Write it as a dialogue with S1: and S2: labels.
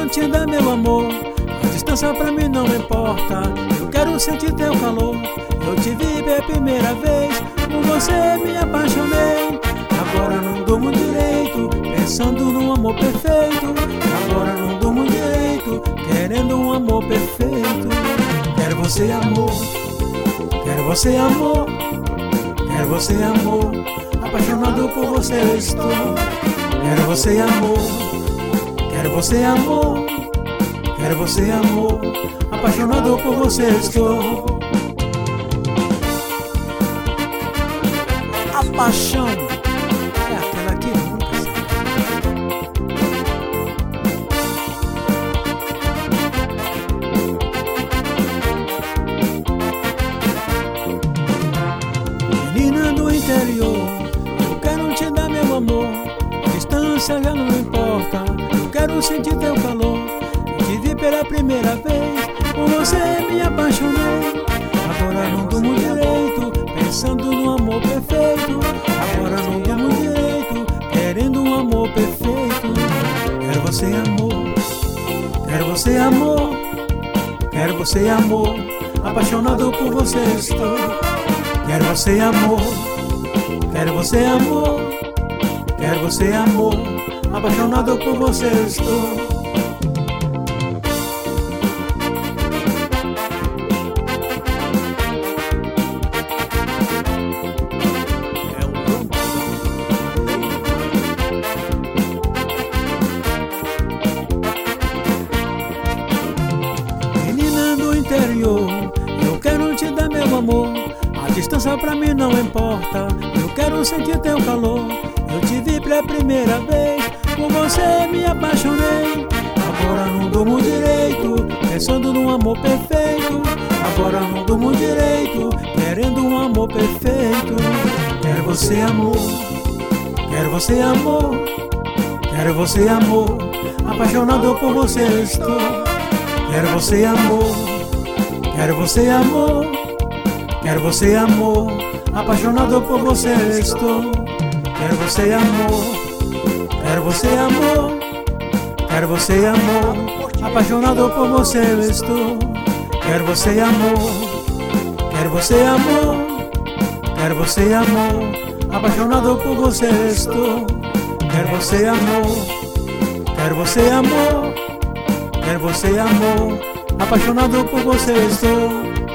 S1: quero te dar meu amor. A distância pra mim não importa. Eu quero sentir teu calor. Eu te vi pela primeira vez, por você me apaixonei. Agora não durmo direito, pensando num amor perfeito. Agora não durmo direito, querendo um amor perfeito. Quero você amor, quero você amor, quero você amor. Apaixonado por você eu estou. Quero você amor, quero você amor, quero você amor. Apaixonado por você eu estou. A paixão é aquela que nunca se acaba. Menina do interior, eu quero te dar meu amor. A distância já não importa. Eu quero sentir teu calor. Eu te vi pela primeira vez, por você me apaixonei. Agora não durmo direito, pensando no amor perfeito. Agora não durmo direito, querendo um amor perfeito. Quero você amor, quero você amor, quero você amor. Apaixonado por você estou. Quero você amor, quero você amor, quero você amor. Apaixonado por você estou. Eu quero te dar meu amor. A distância pra mim não importa. Eu quero sentir teu calor. Eu te vi pela primeira vez, por você me apaixonei. Agora não durmo direito, pensando num amor perfeito. Agora não durmo direito, querendo um amor perfeito. Quero você amor, quero você amor, quero você amor. Apaixonado por você estou. Quero você amor, quero você amor, quero você amor. Apaixonado por você estou. Quero você amor, quero você amor, quero você amor. Apaixonado por você estou. Quero você amor, quero você amor, quero você amor. Apaixonado por você estou. Quero você amor, quero você amor, quero você amor. Apaixonado por você estou.